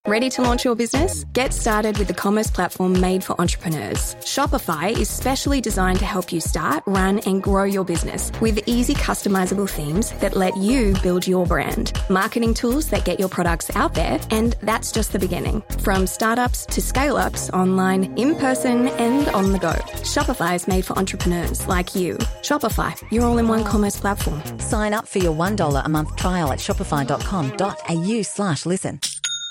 Ready to launch your business? Get started with the commerce platform made for entrepreneurs. Shopify is specially designed to help you start, run, and grow your business with easy customizable themes that let you build your brand, marketing tools that get your products out there, and that's just the beginning. From startups to scale-ups, online, in person, and on the go. Shopify is made for entrepreneurs like you. Shopify, your all-in-one commerce platform. Sign up for your $1 a month trial at shopify.com.au/listen.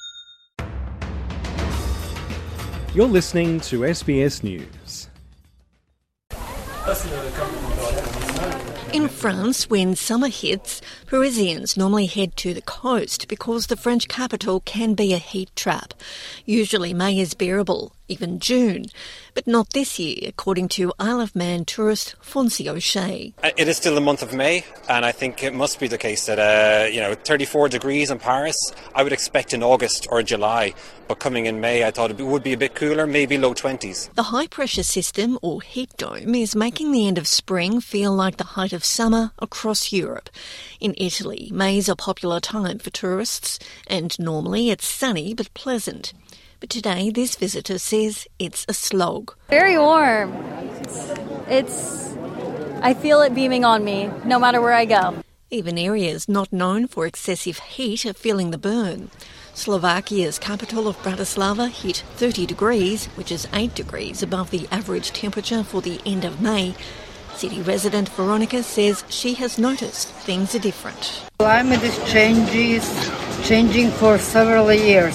You're listening to SBS News. In France, when summer hits, Parisians normally head to the coast because the French capital can be a heat trap. Usually May is bearable, even June. But not this year, according to Isle of Man tourist Fonzie O'Shea. It is still the month of May, and I think it must be the case that, 34 degrees in Paris, I would expect in August or July. But coming in May, I thought it would be a bit cooler, maybe low 20s. The high-pressure system, or heat dome, is making the end of spring feel like the height of summer across Europe. In Italy, May is a popular time for tourists, and normally it's sunny but pleasant. But today, this visitor says it's a slog. Very warm. I feel it beaming on me, no matter where I go. Even areas not known for excessive heat are feeling the burn. Slovakia's capital of Bratislava hit 30 degrees, which is 8 degrees above the average temperature for the end of May. City resident Veronica says she has noticed things are different. Climate is changing for several years.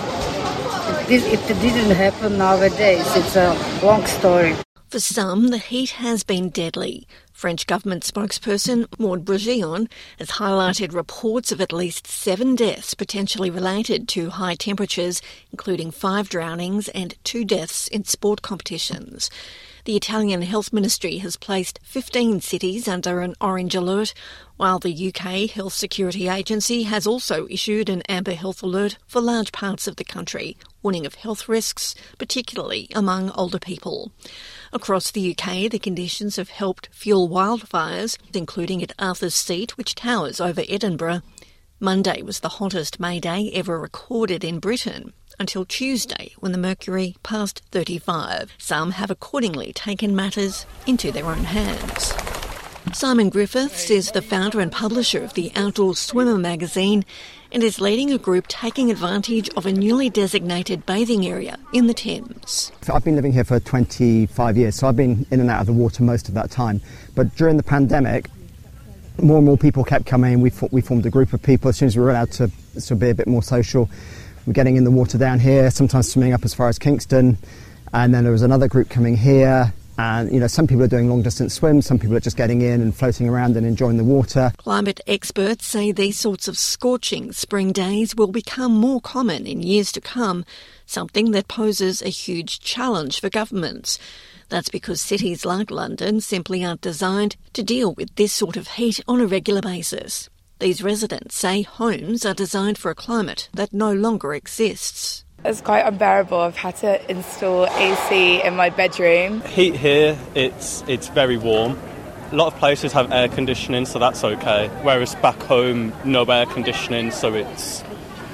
If it didn't happen nowadays, it's a long story. For some, the heat has been deadly. French government spokesperson Maud Brogillon has highlighted reports of at least 7 deaths potentially related to high temperatures, including 5 drownings and 2 deaths in sport competitions. The Italian Health Ministry has placed 15 cities under an orange alert, while the UK Health Security Agency has also issued an amber health alert for large parts of the country, warning of health risks, particularly among older people. Across the UK, the conditions have helped fuel wildfires, including at Arthur's Seat, which towers over Edinburgh. Monday was the hottest May Day ever recorded in Britain, until Tuesday when the mercury passed 35. Some have accordingly taken matters into their own hands. Simon Griffiths is the founder and publisher of the Outdoor Swimmer magazine and is leading a group taking advantage of a newly designated bathing area in the Thames. I've been living here for 25 years, so I've been in and out of the water most of that time. But during the pandemic, more and more people kept coming. We formed a group of people as soon as we were allowed to be a bit more social. We're getting in the water down here, sometimes swimming up as far as Kingston. And then there was another group coming here. And, some people are doing long-distance swims, some people are just getting in and floating around and enjoying the water. Climate experts say these sorts of scorching spring days will become more common in years to come, something that poses a huge challenge for governments. That's because cities like London simply aren't designed to deal with this sort of heat on a regular basis. These residents say homes are designed for a climate that no longer exists. It's quite unbearable. I've had to install AC in my bedroom. Heat here, it's very warm. A lot of places have air conditioning, so that's okay. Whereas back home, no air conditioning, so it's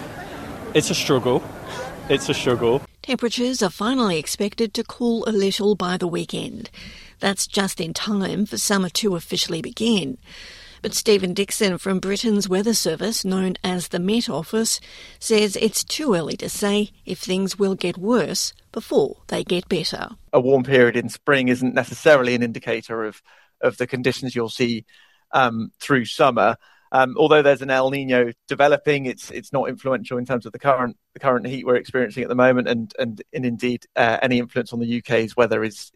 a struggle. It's a struggle. Temperatures are finally expected to cool a little by the weekend. That's just in time for summer to officially begin. But Stephen Dixon from Britain's Weather Service, known as the Met Office, says it's too early to say if things will get worse before they get better. A warm period in spring isn't necessarily an indicator of the conditions you'll see through summer. Although there's an El Nino developing, it's not influential in terms of the current heat we're experiencing at the moment, and indeed any influence on the UK's weather is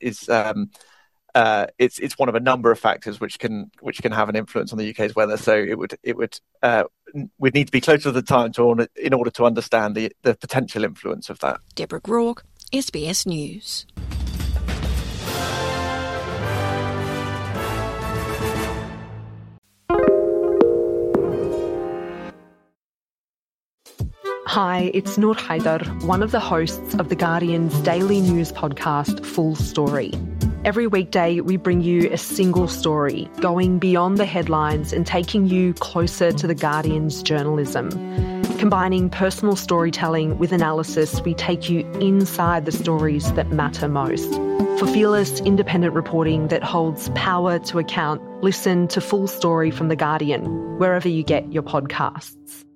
it's one of a number of factors which can have an influence on the UK's weather. So we'd need to be closer to the time in order to understand the potential influence of that. Deborah Groark, SBS News. Hi, it's Noor Haider, one of the hosts of The Guardian's daily news podcast, Full Story. Every weekday, we bring you a single story, going beyond the headlines and taking you closer to The Guardian's journalism. Combining personal storytelling with analysis, we take you inside the stories that matter most. For fearless, independent reporting that holds power to account, listen to Full Story from The Guardian, wherever you get your podcasts.